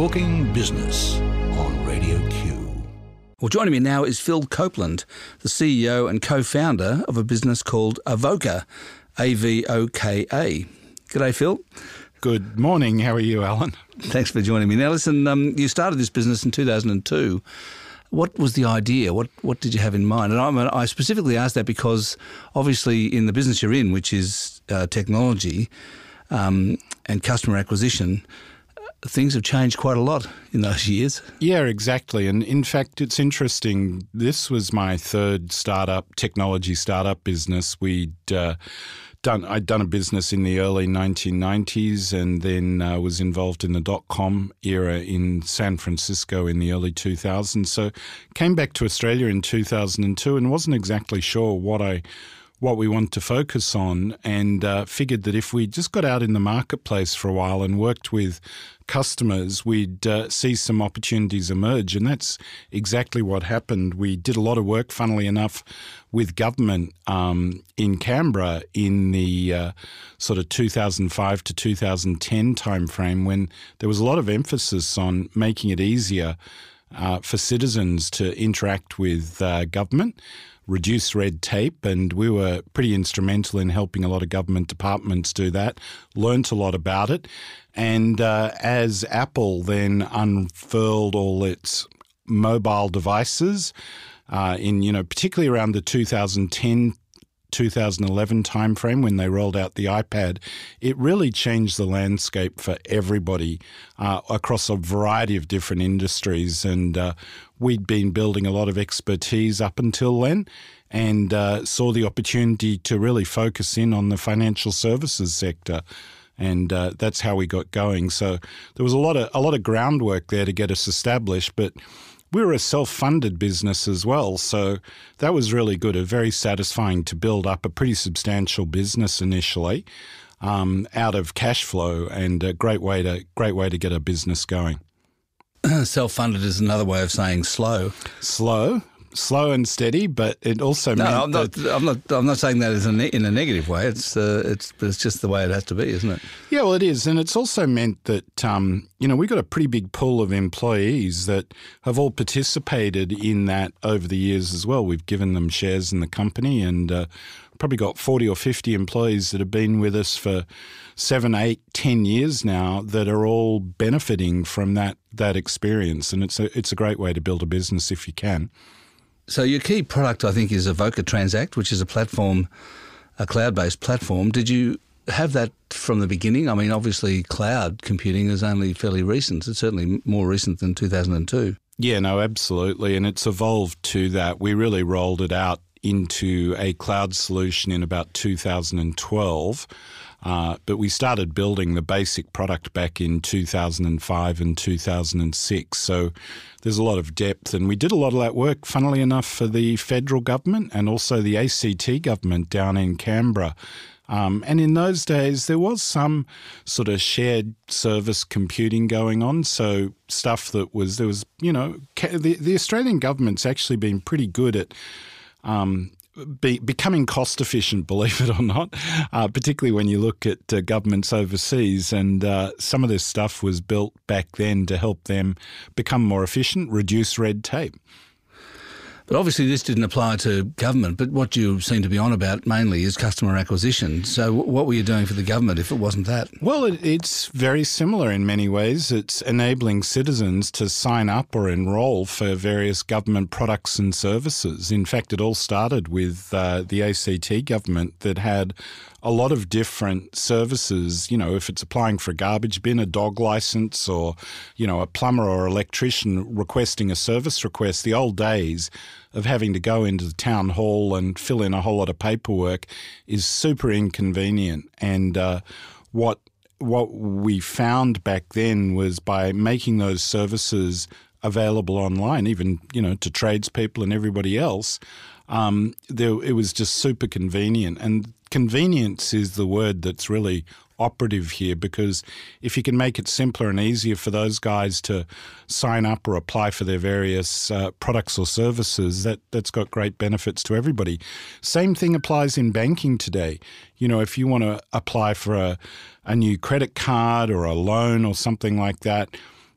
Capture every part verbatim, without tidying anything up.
Talking Business on Radio Q. Well, joining me now is Phil Copeland, the C E O and co-founder of a business called Avoka, A V O K A. G'day, Phil. Good morning. How are you, Alan? Thanks for joining me. Now, listen, um, you started this business in two thousand two. What was the idea? What what did you have in mind? And I, I specifically asked that because obviously in the business you're in, which is uh, technology um, and customer acquisition, things have changed quite a lot in those years. Yeah, exactly. And in fact, it's interesting. This was my third startup, technology startup business. We'd uh, done, I'd done a business in the early nineteen nineties and then uh, was involved in the dot-com era in San Francisco in the early two thousands. So came back to Australia in two thousand two and wasn't exactly sure what I what we want to focus on, and uh, figured that if we just got out in the marketplace for a while and worked with customers, we'd uh, see some opportunities emerge. And that's exactly what happened. We did a lot of work, funnily enough, with government um, in Canberra in the uh, sort of two thousand five to two thousand ten timeframe, when there was a lot of emphasis on making it easier uh, for citizens to interact with uh, government, reduce red tape, and we were pretty instrumental in helping a lot of government departments do that, learnt a lot about it. And uh, as Apple then unfurled all its mobile devices uh, in, you know, particularly around the two thousand ten, two thousand eleven timeframe when they rolled out the iPad, it really changed the landscape for everybody uh, across a variety of different industries. And uh, we'd been building a lot of expertise up until then, and uh, saw the opportunity to really focus in on the financial services sector. And uh, that's how we got going. So there was a lot of a lot of groundwork there to get us established, but we were a self-funded business as well, so that was really good. It very satisfying to build up a pretty substantial business initially um, out of cash flow, and a great way to great way to get a business going. Self-funded is another way of saying slow. Slow. Slow and steady, but it also no, meant I'm not. that, I'm not. I'm not saying that as a ne- in a negative way. It's uh, it's but it's just the way it has to be, isn't it? Yeah, well, it is, and it's also meant that um, you know, we got a pretty big pool of employees that have all participated in that over the years as well. We've given them shares in the company, and uh, probably got forty or fifty employees that have been with us for seven, eight, ten years now that are all benefiting from that that experience, and it's a it's a great way to build a business if you can. So your key product, I think, is Avoka Transact, which is a platform, a cloud-based platform. Did you have that from the beginning? I mean, obviously, cloud computing is only fairly recent. It's certainly more recent than two thousand two. Yeah, no, absolutely. And it's evolved to that. We really rolled it out into a cloud solution in about two thousand twelve. Uh, but we started building the basic product back in two thousand five and two thousand six. So there's a lot of depth. And we did a lot of that work, funnily enough, for the federal government and also the A C T government down in Canberra. Um, and in those days, there was some sort of shared service computing going on. So stuff that was, there was, you know, the, the Australian government's actually been pretty good at um, Be, becoming cost efficient, believe it or not, uh, particularly when you look at uh, governments overseas. And uh, some of this stuff was built back then to help them become more efficient, reduce red tape. But obviously this didn't apply to government, but what you seem to be on about mainly is customer acquisition. So what were you doing for the government if it wasn't that? Well, it, it's very similar in many ways. It's enabling citizens to sign up or enrol for various government products and services. In fact, it all started with uh, the A C T government that had a lot of different services. You know, if it's applying for a garbage bin, a dog license, or, you know, a plumber or electrician requesting a service request, the old days of having to go into the town hall and fill in a whole lot of paperwork is super inconvenient. And uh, what what we found back then was by making those services available online, even, you know, to tradespeople and everybody else, um, there, it was just super convenient. And convenience is the word that's really operative here, because if you can make it simpler and easier for those guys to sign up or apply for their various uh, products or services, that, that's got great benefits to everybody. Same thing applies in banking today. You know, if you want to apply for a, a new credit card or a loan or something like that,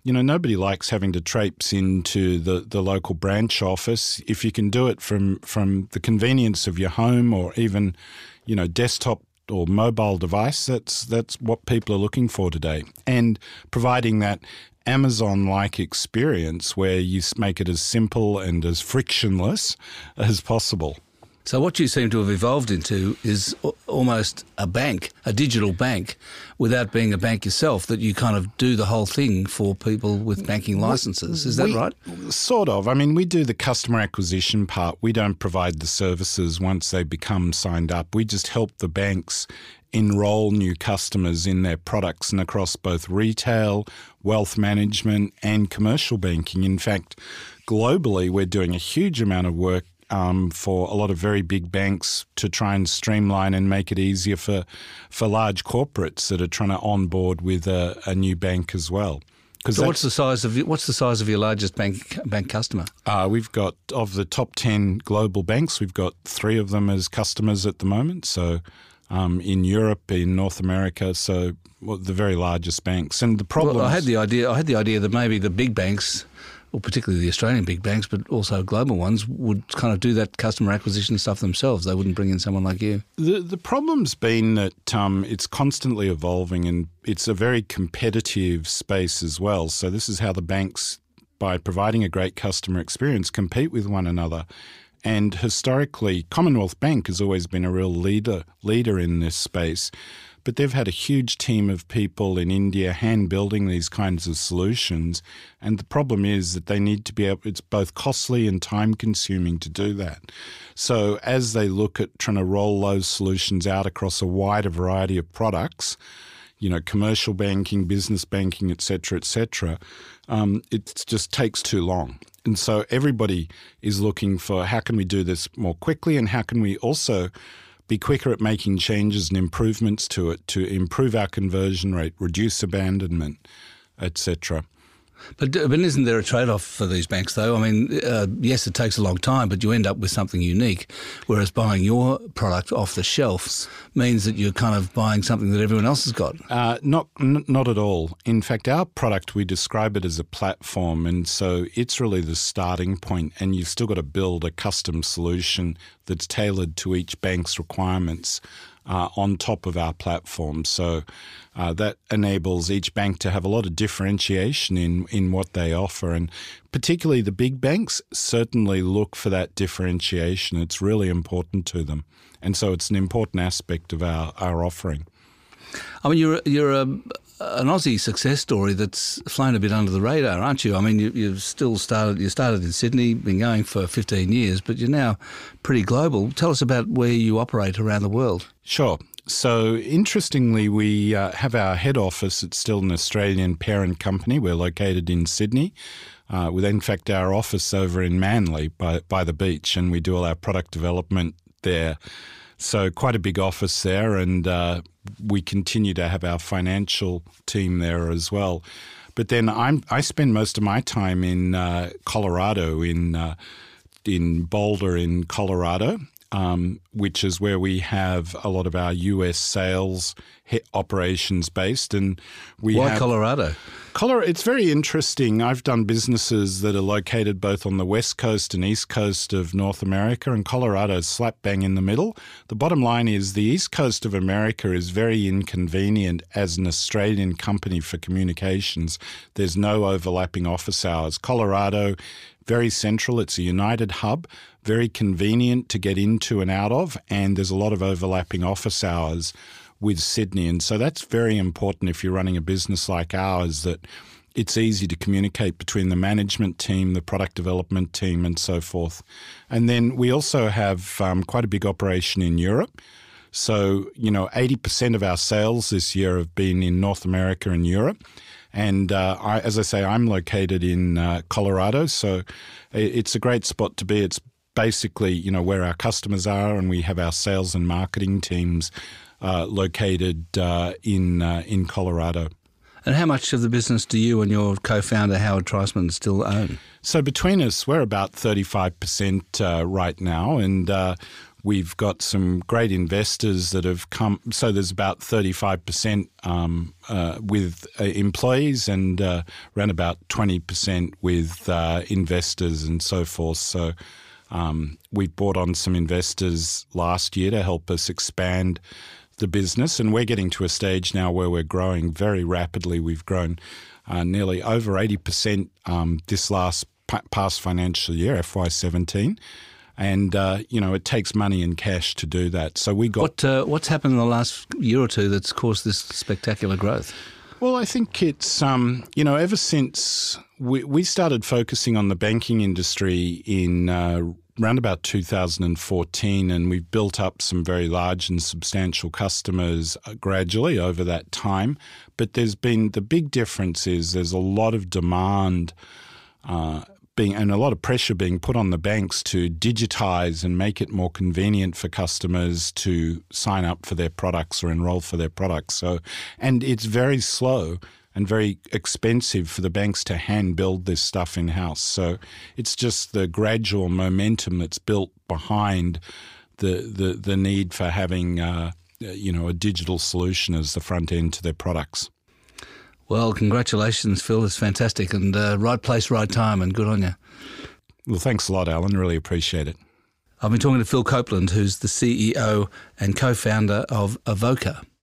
you know, nobody likes having to traipse into the, the local branch office. If you can do it from, from the convenience of your home or even, you know, desktop or mobile device, that's that's what people are looking for today. And providing that Amazon-like experience where you make it as simple and as frictionless as possible. So what you seem to have evolved into is almost a bank, a digital bank, without being a bank yourself, that you kind of do the whole thing for people with banking licenses. Is that we, right? Sort of. I mean, we do the customer acquisition part. We don't provide the services once they become signed up. We just help the banks enroll new customers in their products and across both retail, wealth management and commercial banking. In fact, globally, we're doing a huge amount of work Um, for a lot of very big banks to try and streamline and make it easier for, for large corporates that are trying to onboard with a, a new bank as well. So what's the size of what's the size of your largest bank bank customer? Uh, we've got, of the top ten global banks, we've got three of them as customers at the moment. So um, in Europe, in North America, so well, the very largest banks. And the problem, well, I had the idea. I had the idea that maybe the big banks, or particularly the Australian big banks, but also global ones, would kind of do that customer acquisition stuff themselves. They wouldn't bring in someone like you. The the problem's been that um, it's constantly evolving and it's a very competitive space as well. So this is how the banks, by providing a great customer experience, compete with one another. And historically, Commonwealth Bank has always been a real leader leader in this space. But they've had a huge team of people in India hand-building these kinds of solutions. And the problem is that they need to be able, it's both costly and time-consuming to do that. So as they look at trying to roll those solutions out across a wider variety of products, you know, commercial banking, business banking, et cetera, et cetera, um, it just takes too long. And so everybody is looking for how can we do this more quickly and how can we also be quicker at making changes and improvements to it to improve our conversion rate, reduce abandonment, et cetera. But, but isn't there a trade-off for these banks, though? I mean, uh, yes, it takes a long time, but you end up with something unique, whereas buying your product off the shelf means that you're kind of buying something that everyone else has got. Uh, not n- not at all. In fact, our product, we describe it as a platform, and so it's really the starting point, and you've still got to build a custom solution that's tailored to each bank's requirements Uh, on top of our platform. So uh, that enables each bank to have a lot of differentiation in, in what they offer. And particularly the big banks certainly look for that differentiation. It's really important to them. And so it's an important aspect of our, our offering. I mean, you're, you're a, an Aussie success story that's flown a bit under the radar, aren't you? I mean, you, you've still started, you started in Sydney, been going for fifteen years, but you're now pretty global. Tell us about where you operate around the world. Sure. So interestingly, we uh, have our head office. It's still an Australian parent company. We're located in Sydney, uh, with in fact our office over in Manly by, by the beach, and we do all our product development there. So quite a big office there, and uh, we continue to have our financial team there as well. But then I'm, I spend most of my time in uh, Colorado, in uh, in Boulder in Colorado, um, which is where we have a lot of our U S sales operations based. And we Why have, Colorado? Colorado, it's very interesting. I've done businesses that are located both on the west coast and east coast of North America, and Colorado is slap bang in the middle. The bottom line is the east coast of America is very inconvenient as an Australian company for communications. There's no overlapping office hours. Colorado, very central. It's a united hub, very convenient to get into and out of, and there's a lot of overlapping office hours with Sydney. And so that's very important if you're running a business like ours, that it's easy to communicate between the management team, the product development team, and so forth. And then we also have um, quite a big operation in Europe. So, you know, eighty percent of our sales this year have been in North America and Europe. And uh, I, as I say, I'm located in uh, Colorado, so it's a great spot to be. It's basically, you know, where our customers are, and we have our sales and marketing teams Uh, located uh, in uh, in Colorado. And how much of the business do you and your co-founder Howard Treisman still own? So between us, we're about thirty-five percent uh, right now, and uh, we've got some great investors that have come. So there's about thirty-five percent um, uh, with uh, employees and uh, around about twenty percent with uh, investors and so forth. So um, we brought on some investors last year to help us expand the business, and we're getting to a stage now where we're growing very rapidly. We've grown uh, nearly over eighty percent um, this last p- past financial year, F Y seventeen, and uh, you know it takes money and cash to do that. So we got what uh, what's happened in the last year or two that's caused this spectacular growth? Well, I think it's, um, you know, ever since we, we started focusing on the banking industry in uh, around about two thousand fourteen, and we've built up some very large and substantial customers gradually over that time. But there's been, the big difference is there's a lot of demand uh, being and a lot of pressure being put on the banks to digitize and make it more convenient for customers to sign up for their products or enroll for their products. So, and it's very slow and very expensive for the banks to hand build this stuff in-house. So it's just the gradual momentum that's built behind the the, the need for having uh, you know a digital solution as the front end to their products. Well, congratulations, Phil. It's fantastic, and uh, right place, right time, and good on you. Well, thanks a lot, Alan. Really appreciate it. I've been talking to Phil Copeland, who's the C E O and co-founder of Avoca.